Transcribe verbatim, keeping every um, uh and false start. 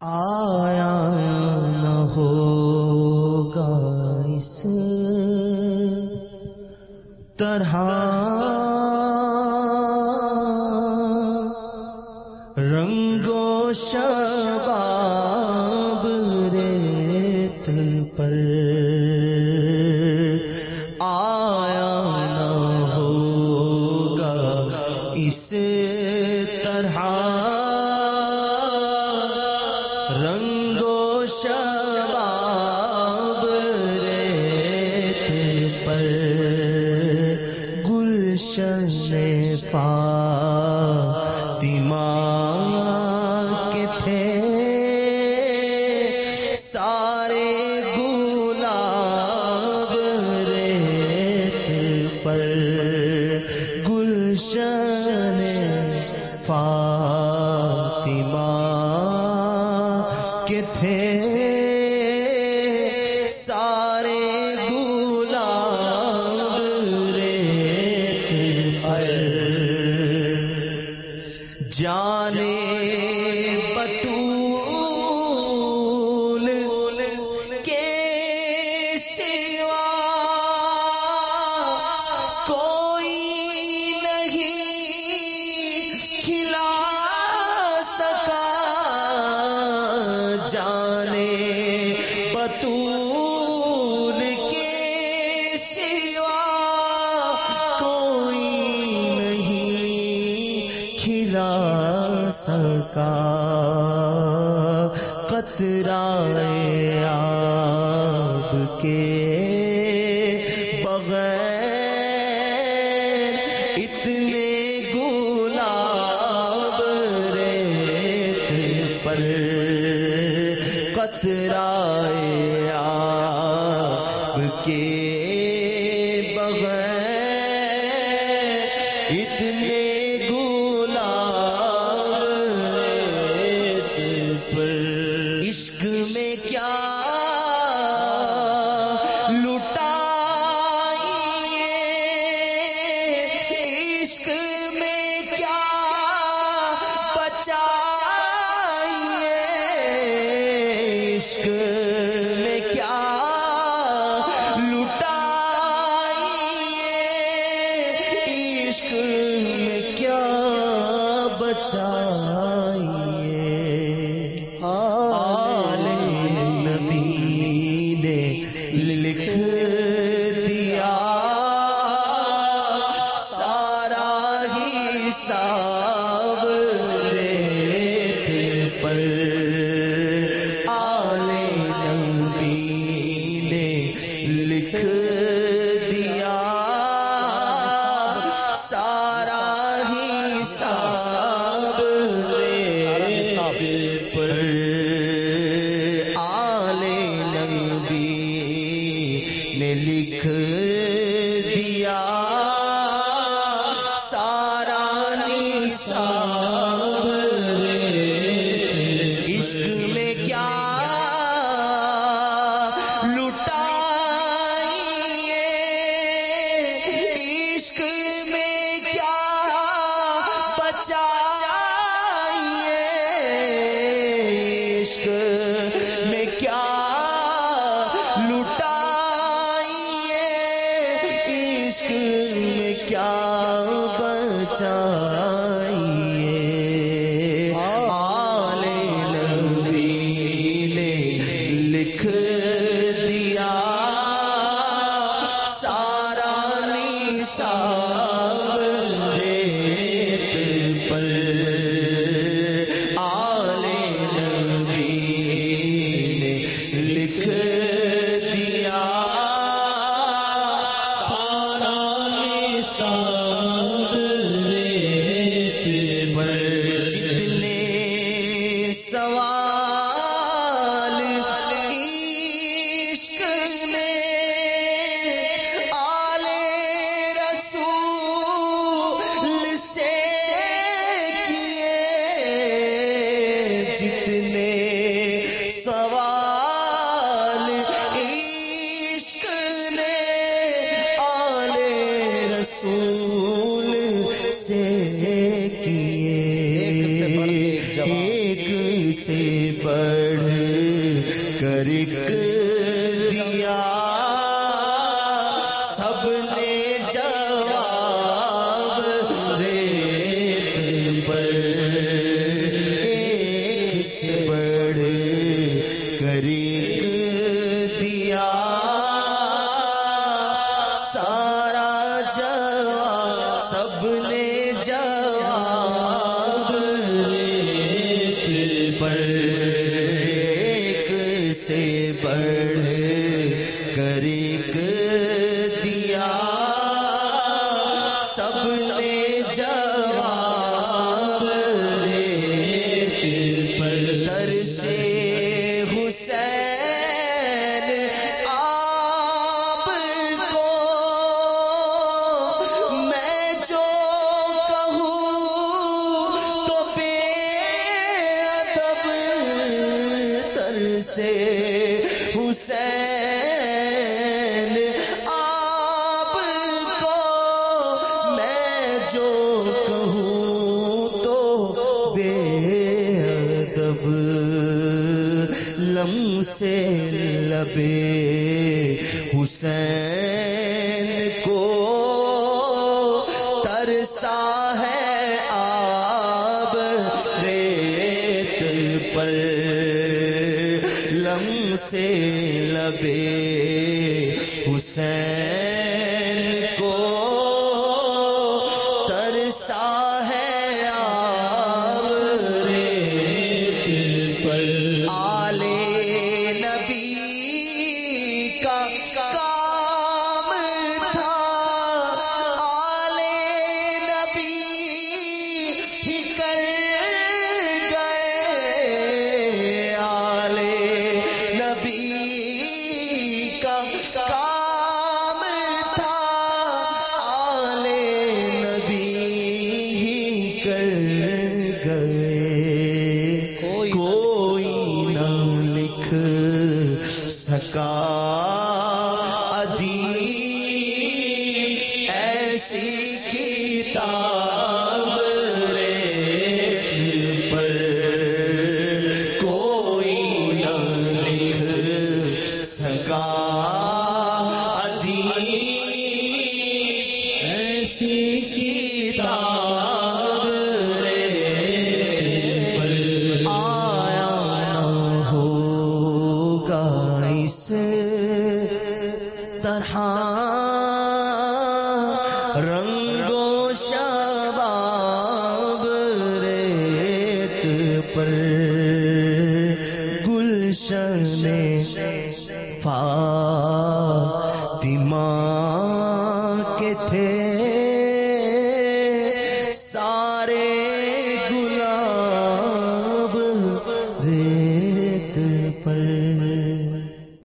آیا نہ ہوگا اس طرح رنگ و شباب ریت پر آیا نہ ہوگا اس طرح رنگ و شباب ریت پر گلشن فاطمہ کے تھے سارے گلاب ریت پر گلشن فاطمہ کے تھے سارے گلاب ریت پر جانے بطول کے سوا کوئی نہیں کھلا سکا جانے بطول کے سوا کوئی نہیں کھلا سکا قطرۂ آب کے بغیر اتنے گلاب ریت پر قطرۂ آب کے بغیر اتنے عشق میں کیا لٹائیے عشق میں کیا بچائیے عشق میں کیا لٹائیے عشق میں کیا بچائیے آل نبی نے لکھ دیا سارا حساب ریت پر آل نبی نے لکھ دیا سارا حساب ریت پر آل نبی نے لکھ دیا سارا حساب ریت عشق میں کیا لٹائیے عشق میں کیا بچائیے ایک دیا سب نے جواب ریت پر ایک سے بڑھ کر ایک دیا سارا جواب سب نے جواب ریت پر ایک سے بڑھ کر ایک دیا سب نے جواب ریت پر در سے حسین آپ کو میں جو کہوں تو بے ادب در سے حسین آپ کو میں جو کہوں تو بے ادب لم سے لبے حسین کو ترسا ہے آب ریت پر لم سے لبے حسین کو ترسا ہے آب ریت پر آلے نبی کا کام تھا آلے نبی ہی کر گئے آلے نبی کا کام تھا آلے نبی ہی کر گئے کوئی نہ لکھ سکا ادیب ایسی کتاب ریت پر کوئی نہ لکھ سکا ادیب ایسی کتاب ریت پر آیا نہ ہوگا اس طرح رنگ و شباب ریت پر گلشن پا